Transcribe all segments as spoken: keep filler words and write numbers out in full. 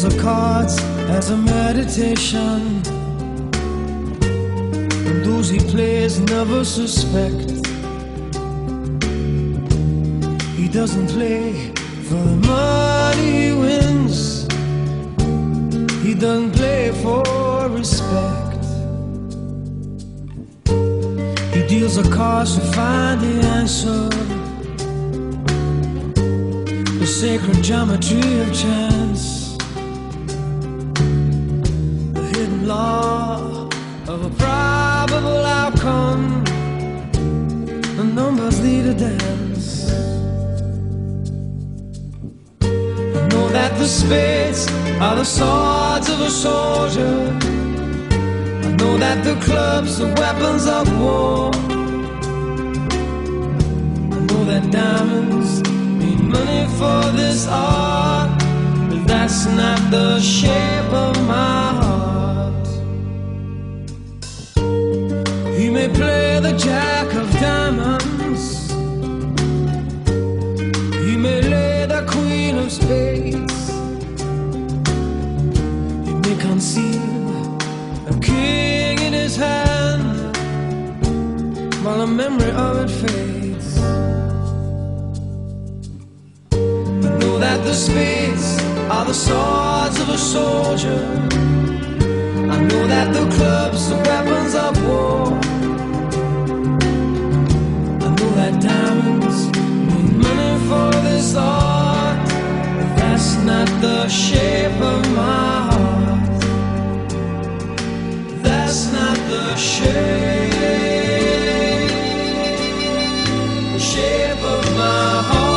deals the cards as a meditation, and those he plays never suspect. He doesn't play for the money he wins, he doesn't play for respect. He deals the cards to find the answer, the sacred geometry of chance, the hidden law of a probable outcome. The numbers lead a dance. I know that the spades are the swords of a soldier. I know that the clubs are weapons of war. I know that diamonds mean money for this art, but that's not the shape of my heart. He may play the jack of diamonds, he may lay the queen of spades, he may conceal a king in his hand while the memory of it fades. I know that the spades are the swords of a soldier. I know that the clubs are weapons of war. I know that diamonds mean money for this art, but that's not the shape of my heart. That's not the shape, the shape of my heart.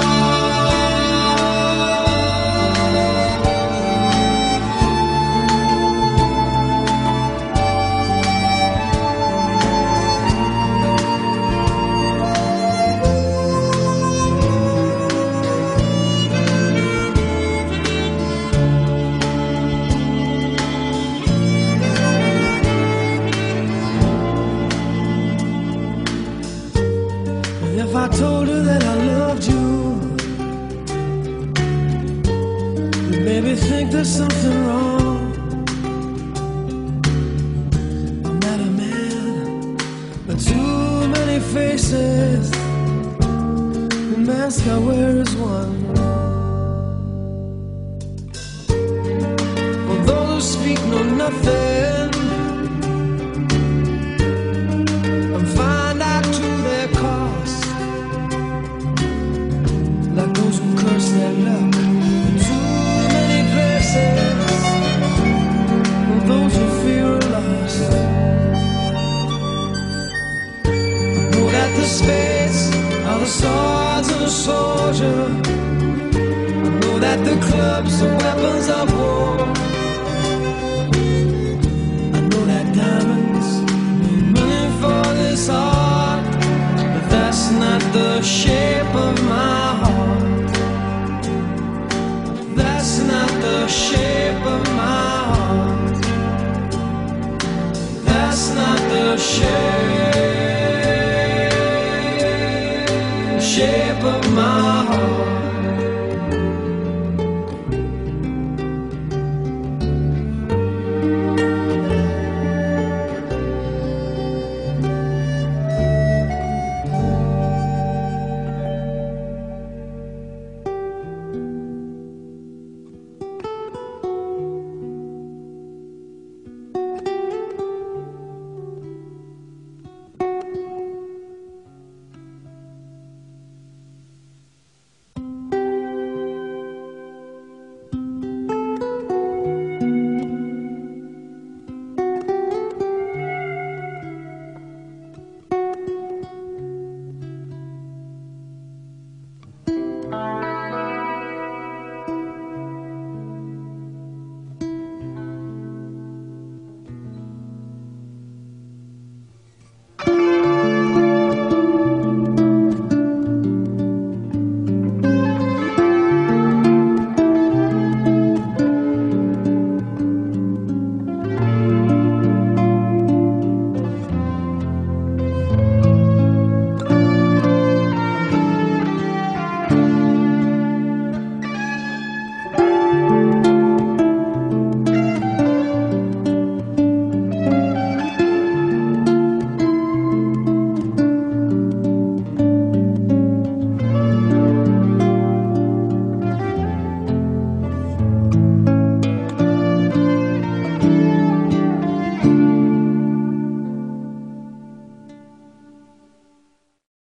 If I told her that I loved you, you'd maybe think there's something wrong. I'm not a man, but too many faces, the mask I wear is one. For those who speak know nothing and find out to their cost, like those who curse their luck in too many places, and those who fear are lost. I know that the spades are the swords of a soldier. I know that the clubs are weapons of war. I know that diamonds mean money for this art, but that's not the shape of my heart. That's not the shape of my heart. That's not the shape, shape of my heart.